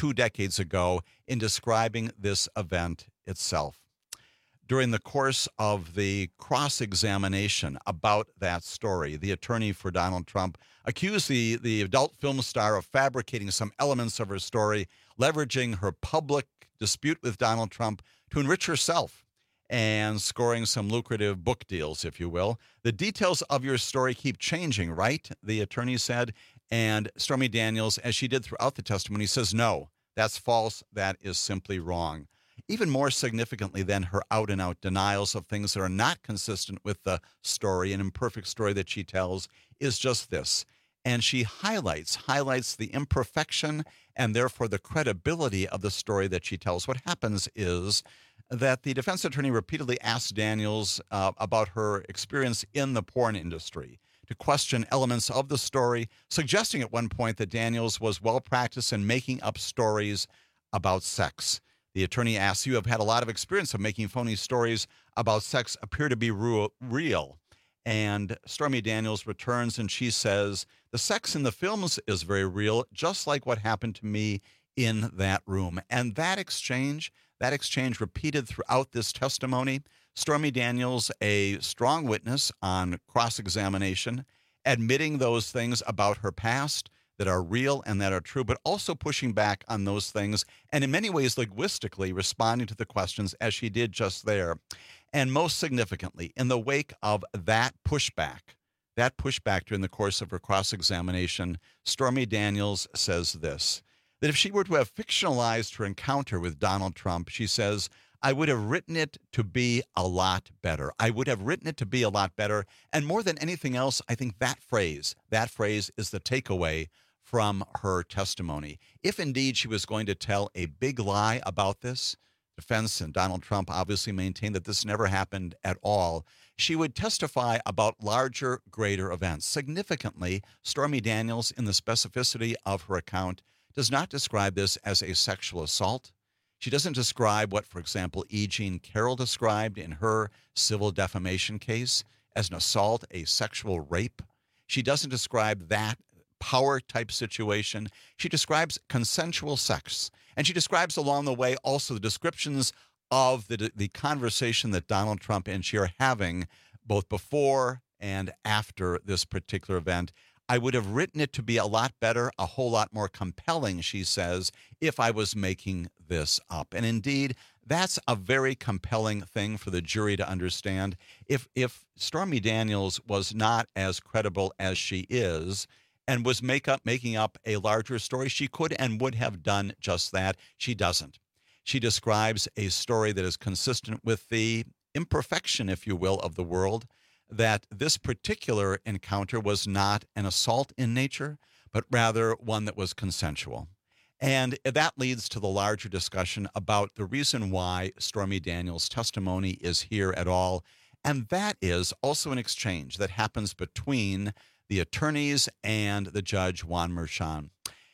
two decades ago in describing this event itself. During the course of the cross-examination about that story, the attorney for Donald Trump accused the, the adult film star of fabricating some elements of her story, leveraging her public dispute with Donald Trump to enrich herself and scoring some lucrative book deals, if you will. The details of your story keep changing, right? The attorney said. And Stormy Daniels, as she did throughout the testimony, says, no, that's false. That is simply wrong. Even more significantly than her out-and-out denials of things that are not consistent with the story, an imperfect story that she tells, is just this. And she highlights, highlights the imperfection and therefore the credibility of the story that she tells. What happens is that the defense attorney repeatedly asked Daniels uh, about her experience in the porn industry, to question elements of the story, suggesting at one point that Daniels was well-practiced in making up stories about sex. The attorney asks, you have had a lot of experience of making phony stories about sex appear to be real. And Stormy Daniels returns and she says, the sex in the films is very real, just like what happened to me in that room. And that exchange, that exchange repeated throughout this testimony. Stormy Daniels, a strong witness on cross-examination, admitting those things about her past that are real and that are true, but also pushing back on those things and in many ways linguistically responding to the questions as she did just there. And most significantly, in the wake of that pushback, that pushback during the course of her cross-examination, Stormy Daniels says this, that if she were to have fictionalized her encounter with Donald Trump, she says, I would have written it to be a lot better. I would have written it to be a lot better. And more than anything else, I think that phrase, that phrase is the takeaway from her testimony. If indeed she was going to tell a big lie about this, defense and Donald Trump obviously maintained that this never happened at all, she would testify about larger, greater events. Significantly, Stormy Daniels, in the specificity of her account, does not describe this as a sexual assault. She doesn't describe what, for example, E. Jean Carroll described in her civil defamation case as an assault, a sexual rape. She doesn't describe that power-type situation. She describes consensual sex. And she describes along the way also the descriptions of the, the conversation that Donald Trump and she are having both before and after this particular event. I would have written it to be a lot better, a whole lot more compelling, she says, if I was making this up. And indeed, that's a very compelling thing for the jury to understand. If if Stormy Daniels was not as credible as she is and was make up, making up a larger story, she could and would have done just that. She doesn't. She describes a story that is consistent with the imperfection, if you will, of the world, that this particular encounter was not an assault in nature, but rather one that was consensual. And that leads to the larger discussion about the reason why Stormy Daniels' testimony is here at all. And that is also an exchange that happens between the attorneys and the judge, Juan Merchan.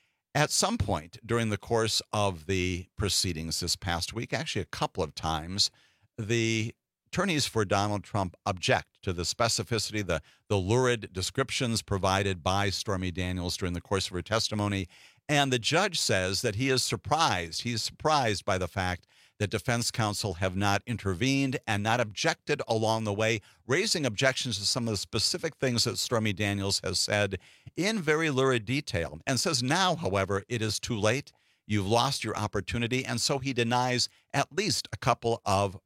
At some point during the course of the proceedings this past week, actually a couple of times, the attorneys for Donald Trump object to the specificity, the, the lurid descriptions provided by Stormy Daniels during the course of her testimony. And the judge says that he is surprised. He is surprised by the fact that defense counsel have not intervened and not objected along the way, raising objections to some of the specific things that Stormy Daniels has said in very lurid detail. And says now, however, it is too late. You've lost your opportunity. And so he denies at least a couple of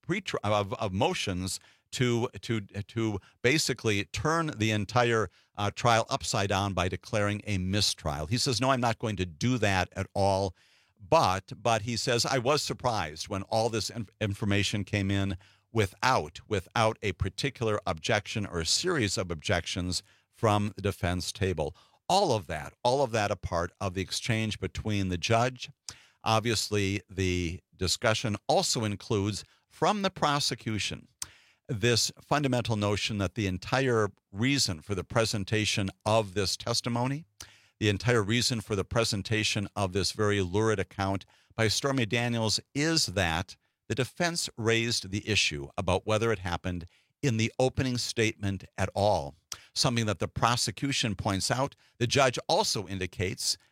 Of, of motions to to to basically turn the entire uh, trial upside down by declaring a mistrial. He says, no, I'm not going to do that at all. But but he says, I was surprised when all this inf- information came in without without a particular objection or a series of objections from the defense table. All of that, all of that a part of the exchange between the judge. Obviously, the discussion also includes from the prosecution this fundamental notion that the entire reason for the presentation of this testimony, the entire reason for the presentation of this very lurid account by Stormy Daniels is that the defense raised the issue about whether it happened in the opening statement at all, something that the prosecution points out. The judge also indicates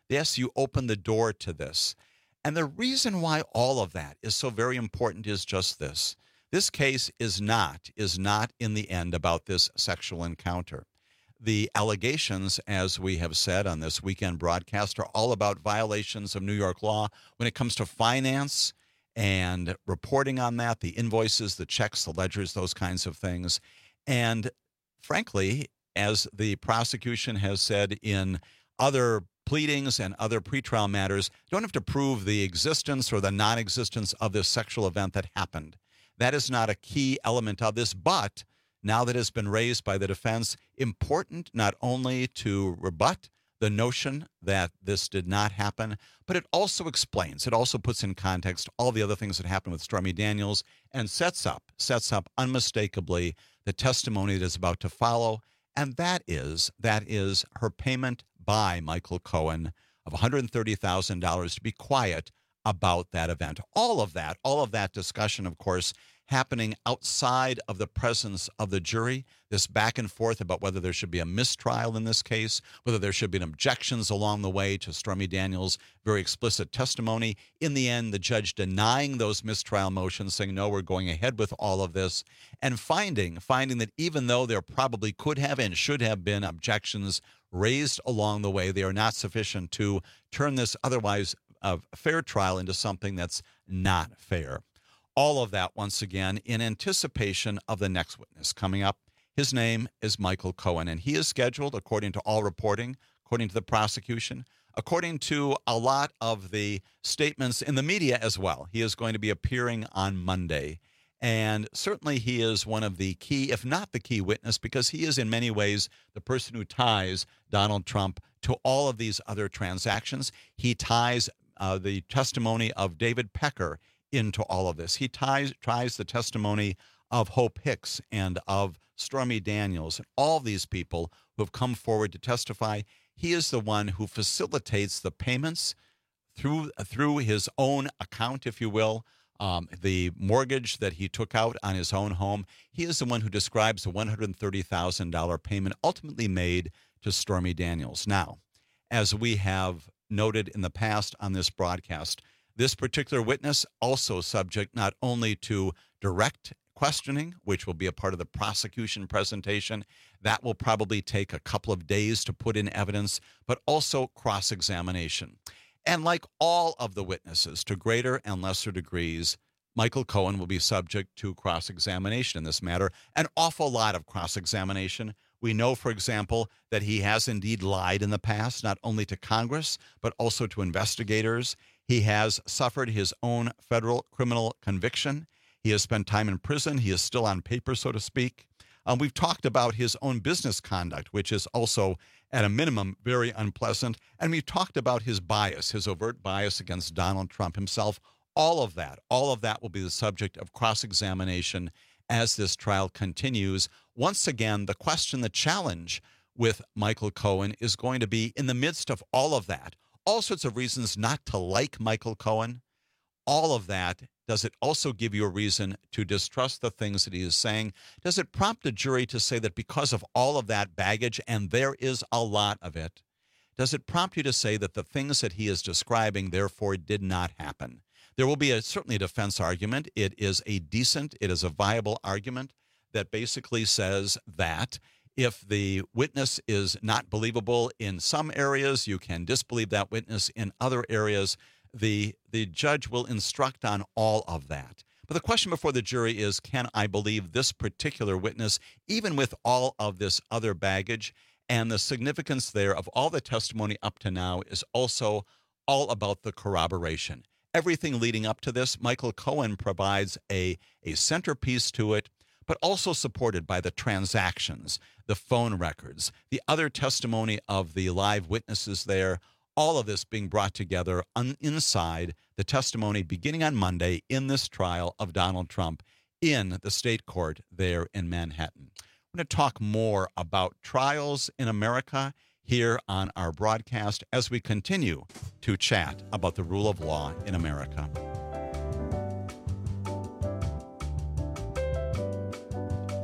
Yes, you open the door to this. And the reason why all of that is so very important is just this. This case is not, is not in the end about this sexual encounter. The allegations, as we have said on this weekend broadcast, are all about violations of New York law when it comes to finance and reporting on that, the invoices, the checks, the ledgers, those kinds of things. And frankly, as the prosecution has said in other pleadings and other pretrial matters, you don't have to prove the existence or the non-existence of this sexual event that happened. That is not a key element of this, but now that it's been raised by the defense, important not only to rebut the notion that this did not happen, but it also explains, it also puts in context all the other things that happened with Stormy Daniels and sets up, sets up unmistakably the testimony that is about to follow, and that is, that is her payment by Michael Cohen of one hundred thirty thousand dollars to be quiet about that event. All of that, all of that discussion, of course, happening outside of the presence of the jury, this back and forth about whether there should be a mistrial in this case, whether there should be objections along the way to Stormy Daniels' very explicit testimony. In the end, the judge denying those mistrial motions, saying, no, we're going ahead with all of this, and finding, finding that even though there probably could have and should have been objections raised along the way, they are not sufficient to turn this otherwise a fair trial into something that's not fair. All of that, once again, in anticipation of the next witness coming up. His name is Michael Cohen, and he is scheduled, according to all reporting, according to the prosecution, according to a lot of the statements in the media as well. He is going to be appearing on Monday. And certainly he is one of the key, if not the key witness, because he is in many ways the person who ties Donald Trump to all of these other transactions. He ties uh, the testimony of David Pecker into all of this. He ties, ties the testimony of Hope Hicks and of Stormy Daniels, and all these people who have come forward to testify. He is the one who facilitates the payments through, through his own account, if you will. Um, the mortgage that he took out on his own home, he is the one who describes the one hundred thirty thousand dollars payment ultimately made to Stormy Daniels. Now, as we have noted in the past on this broadcast, this particular witness also subject not only to direct questioning, which will be a part of the prosecution presentation. That will probably take a couple of days to put in evidence, but also cross-examination. And like all of the witnesses, to greater and lesser degrees, Michael Cohen will be subject to cross-examination in this matter, an awful lot of cross-examination. We know, for example, that he has indeed lied in the past, not only to Congress, but also to investigators. He has suffered his own federal criminal conviction. He has spent time in prison. He is still on paper, so to speak. Um, we've talked about his own business conduct, which is also, at a minimum, very unpleasant. And we've talked about his bias, his overt bias against Donald Trump himself. All of that, all of that will be the subject of cross-examination as this trial continues. Once again, the question, the challenge with Michael Cohen is going to be, in the midst of all of that, all sorts of reasons not to like Michael Cohen, all of that, does it also give you a reason to distrust the things that he is saying? Does it prompt a jury to say that because of all of that baggage, and there is a lot of it, does it prompt you to say that the things that he is describing, therefore, did not happen? There will be a, certainly a defense argument. It is a decent, it is a viable argument that basically says that if the witness is not believable in some areas, you can disbelieve that witness in other areas. The, the judge will instruct on all of that. But the question before the jury is, can I believe this particular witness, even with all of this other baggage? And the significance there of all the testimony up to now is also all about the corroboration. Everything leading up to this, Michael Cohen provides a, a centerpiece to it, but also supported by the transactions, the phone records, the other testimony of the live witnesses there, all of this being brought together on, inside the testimony beginning on Monday in this trial of Donald Trump in the state court there in Manhattan. We're going to talk more about trials in America here on our broadcast as we continue to chat about the rule of law in America.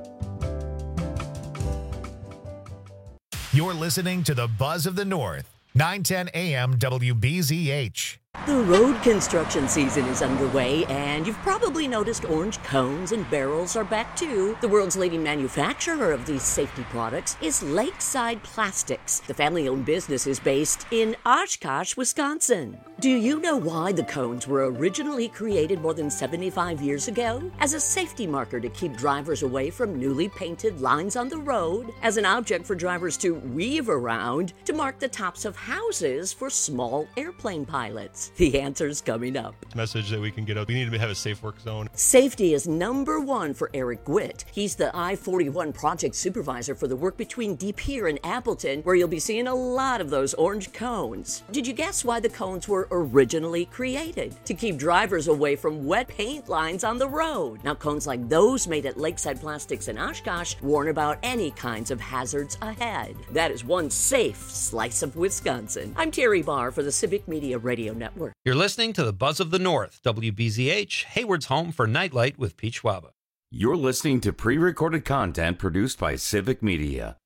You're listening to the Buzz of the North. nine ten A M W B Z H.
The road construction season is underway, and you've probably noticed orange cones and barrels are back too. The world's leading manufacturer of these safety products is Lakeside Plastics. The family-owned business is based in Oshkosh, Wisconsin. Do you know why the cones were originally created more than seventy-five years ago? As a safety marker to keep drivers away from newly painted lines on the road, as an object for drivers to weave around, to mark the tops of houses for small airplane pilots. The answer's coming up.
Message that we can get out. We need to have a safe work zone.
Safety is number one for Eric Witt. He's the I forty-one project supervisor for the work between De Pere and Appleton, where you'll be seeing a lot of those orange cones. Did you guess why the cones were originally created? To keep drivers away from wet paint lines on the road. Now, cones like those made at Lakeside Plastics in Oshkosh warn about any kinds of hazards ahead. That is one safe slice of Wisconsin. I'm Terry Barr for the Civic Media Radio Network.
You're listening to the Buzz of the North, W B Z H, Hayward's home for Nightlight with Pete Schwaba.
You're listening to pre-recorded content produced by Civic Media.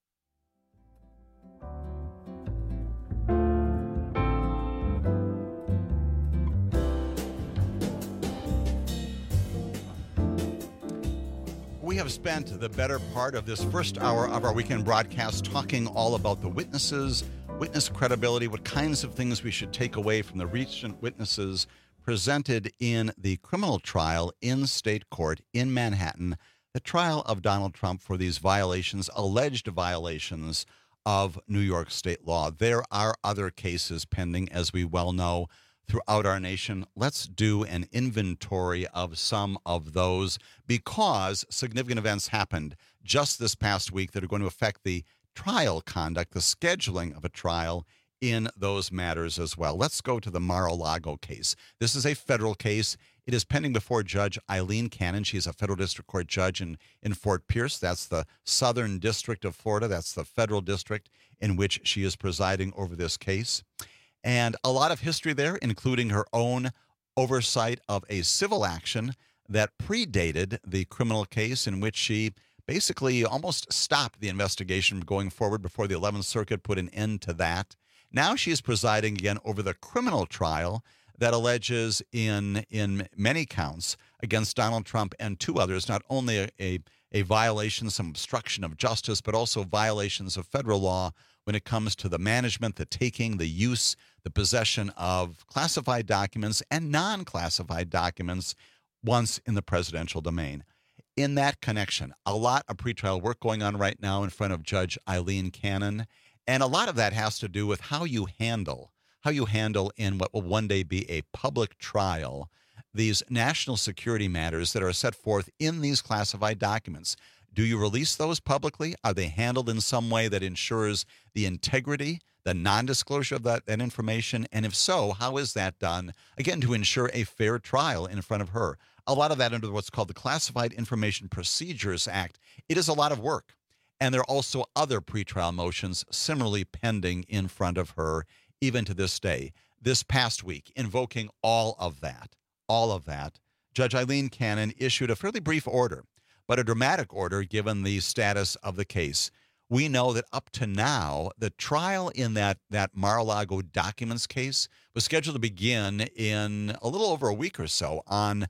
We have spent the better part of this first hour of our weekend broadcast talking all about the witnesses, witness credibility, what kinds of things we should take away from the recent witnesses presented in the criminal trial in state court in Manhattan, the trial of Donald Trump for these violations, alleged violations of New York state law. There are other cases pending, as we well know, throughout our nation. Let's do an inventory of some of those, because significant events happened just this past week that are going to affect the trial conduct, the scheduling of a trial in those matters as well. Let's go to the Mar-a-Lago case. This is a federal case. It is pending before Judge Eileen Cannon. She's a federal district court judge in, in Fort Pierce. That's the Southern District of Florida. That's the federal district in which she is presiding over this case. And a lot of history there, including her own oversight of a civil action that predated the criminal case, in which she basically almost stopped the investigation from going forward before the eleventh Circuit put an end to that. Now she is presiding again over the criminal trial that alleges in in many counts against Donald Trump and two others, not only a, a, a violation, some obstruction of justice, but also violations of federal law when it comes to the management, the taking, the use, the possession of classified documents and non-classified documents once in the presidential domain. In that connection, a lot of pretrial work going on right now in front of Judge Eileen Cannon, and a lot of that has to do with how you handle, how you handle in what will one day be a public trial, these national security matters that are set forth in these classified documents. Do you release those publicly? Are they handled in some way that ensures the integrity, the non-disclosure of that, that information? And if so, how is that done, again, to ensure a fair trial in front of her? A lot of that under what's called the Classified Information Procedures Act. It is a lot of work. And there are also other pretrial motions similarly pending in front of her, even to this day. This past week, invoking all of that, all of that, Judge Eileen Cannon issued a fairly brief order, but a dramatic order given the status of the case. We know that up to now, the trial in that, that Mar-a-Lago documents case was scheduled to begin in a little over a week or so. On,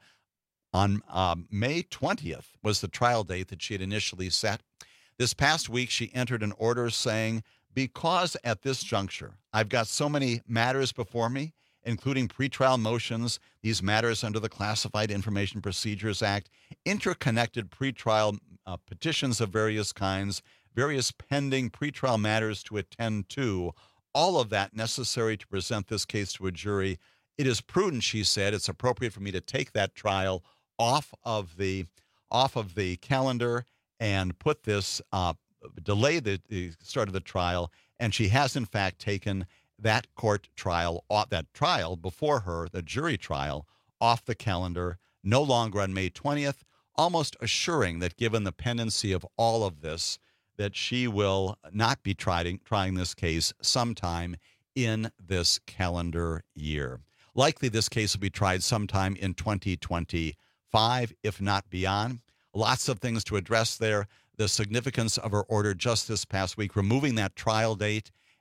on um, May twentieth was the trial date that she had initially set. This past week, she entered an order saying, because at this juncture, I've got so many matters before me, including pretrial motions, these matters under the Classified Information Procedures Act, interconnected pretrial uh, petitions of various kinds, various pending pretrial matters to attend to, all of that necessary to present this case to a jury. It is prudent, she said, it's appropriate for me to take that trial off of the off of the calendar and put this, uh, delay the, the start of the trial. And she has, in fact, taken that court trial, off, that trial before her, the jury trial, off the calendar, no longer on May twentieth, almost assuring that given the pendency of all of this, that she will not be trying, trying this case sometime in this calendar year. Likely this case will be tried sometime in twenty twenty-five, if not beyond. Lots of things to address there. The significance of her order just this past week, removing that trial date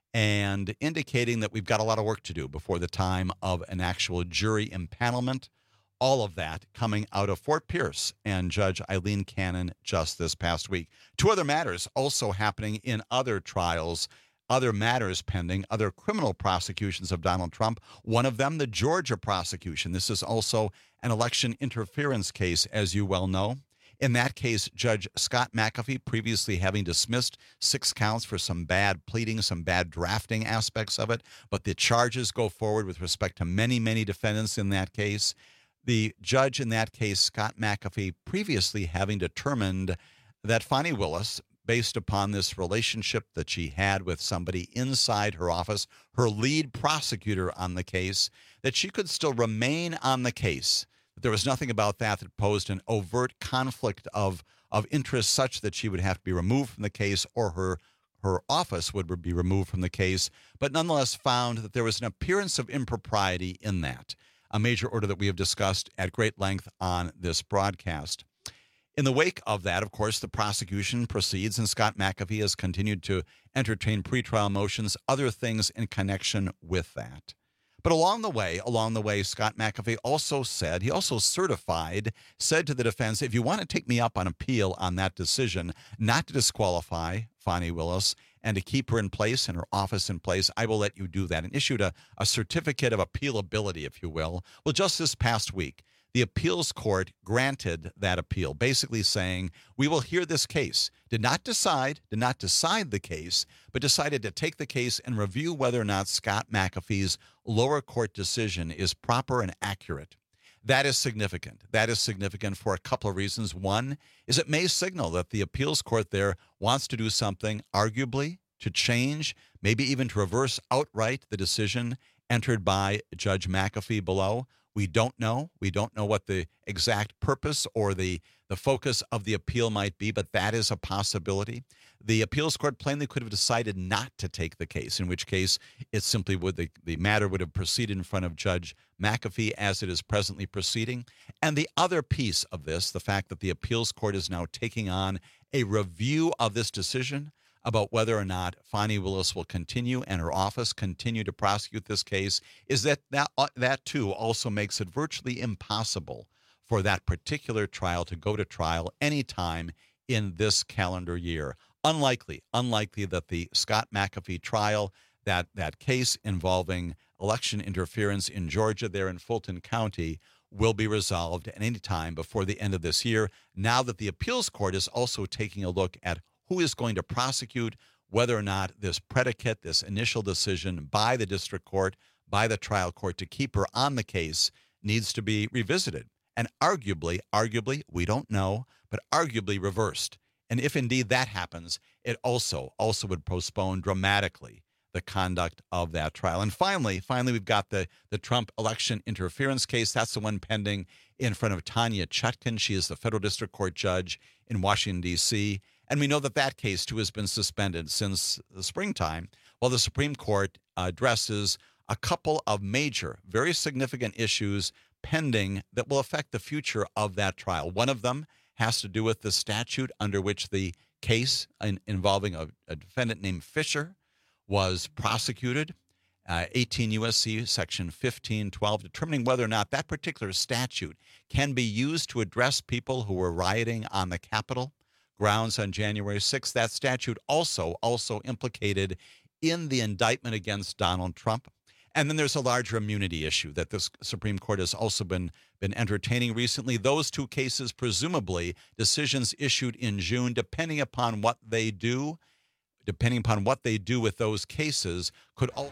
and indicating that we've got a lot of work to do before the time of an actual jury impanelment. All of that coming out of Fort Pierce and Judge Eileen Cannon just this past week. Two other matters also happening in other trials, other matters pending, other criminal prosecutions of Donald Trump. One of them, the Georgia prosecution. This is also an election interference case, as you well know. In that case, Judge Scott McAfee, previously having dismissed six counts for some bad pleading, some bad drafting aspects of it, but the charges go forward with respect to many, many defendants in that case. The judge in that case, Scott McAfee, previously having determined that Fani Willis, based upon this relationship that she had with somebody inside her office, her lead prosecutor on the case, that she could still remain on the case. There was nothing about that that posed an overt conflict of, of interest such that she would have to be removed from the case or her, her office would be removed from the case, but nonetheless found that there was an appearance of impropriety in that, a major order that we have discussed at great length on this broadcast. In the wake of that, of course, the prosecution proceeds, and Scott McAfee has continued to entertain pretrial motions, other things in connection with that. But along the way, along the way, Scott McAfee also said, he also certified, said to the defense, if you want to take me up on appeal on that decision, not to disqualify Fani Willis and to keep her in place and her office in place, I will let you do that, and issued a, a certificate of appealability, if you will. Well, just this past week, the appeals court granted that appeal, basically saying, we will hear this case. Did not decide, did not decide the case, but decided to take the case and review whether or not Scott McAfee's lower court decision is proper and accurate. That is significant. That is significant for a couple of reasons. One is it may signal that the appeals court there wants to do something, arguably, to change, maybe even to reverse outright the decision entered by Judge McAfee below. We don't know. We don't know what the exact purpose or the, the focus of the appeal might be, but that is a possibility. The appeals court plainly could have decided not to take the case, in which case it simply would, the, the matter would have proceeded in front of Judge McAfee as it is presently proceeding. And the other piece of this, the fact that the appeals court is now taking on a review of this decision about whether or not Fani Willis will continue and her office continue to prosecute this case, is that that, uh, that too also makes it virtually impossible for that particular trial to go to trial anytime in this calendar year. Unlikely, unlikely that the Scott McAfee trial, that, that case involving election interference in Georgia there in Fulton County, will be resolved at any time before the end of this year, now that the appeals court is also taking a look at who is going to prosecute, whether or not this predicate, this initial decision by the district court, by the trial court to keep her on the case needs to be revisited. And arguably, arguably, we don't know, but arguably reversed. And if indeed that happens, it also, also would postpone dramatically the conduct of that trial. And finally, finally, we've got the, the Trump election interference case. That's the one pending in front of Tanya Chutkan. She is the federal district court judge in Washington, D C, and we know that that case, too, has been suspended since the springtime, while the Supreme Court addresses a couple of major, very significant issues pending that will affect the future of that trial. One of them has to do with the statute under which the case in, involving a, a defendant named Fisher was prosecuted, uh, eighteen U S C section fifteen twelve, determining whether or not that particular statute can be used to address people who were rioting on the Capitol grounds on January sixth. That statute also, also implicated in the indictment against Donald Trump. And then there's a larger immunity issue that the Supreme Court has also been, been entertaining recently. Those two cases, presumably, decisions issued in June, depending upon what they do, depending upon what they do with those cases, could all...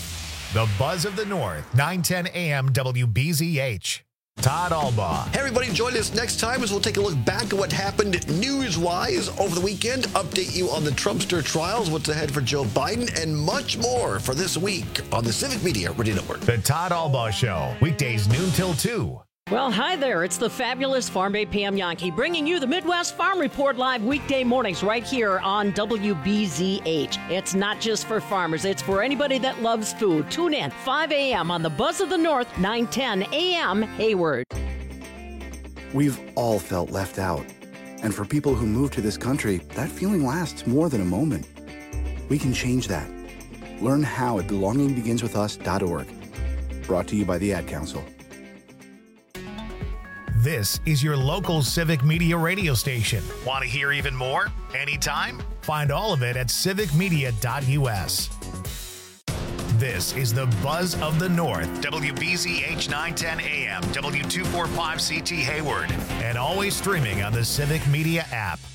The Buzz of the North, nine ten a.m. W B Z H. Todd Albaugh.
Hey, everybody, join us next time as we'll take a look back at what happened news-wise over the weekend, update you on the Trumpster trials, what's ahead for Joe Biden, and much more for this week on the Civic Media Radio Network.
The Todd Albaugh Show, weekdays noon till two.
Well, hi there. It's the fabulous Farm Bay Pam Yankee bringing you the Midwest Farm Report live weekday mornings right here on W B Z H. It's not just for farmers. It's for anybody that loves food. Tune in five a.m. on the Buzz of the North, nine ten a.m. Hayward.
We've all felt left out. And for people who move to this country, that feeling lasts more than a moment. We can change that. Learn how at belonging begins with us dot org. Brought to you by the Ad Council.
This is your local civic media radio station. Want to hear even more? Anytime? Find all of it at civic media dot u s. This is the Buzz of the North, W B Z H nine ten A M, W two forty-five C T Hayward, and always streaming on the Civic Media app.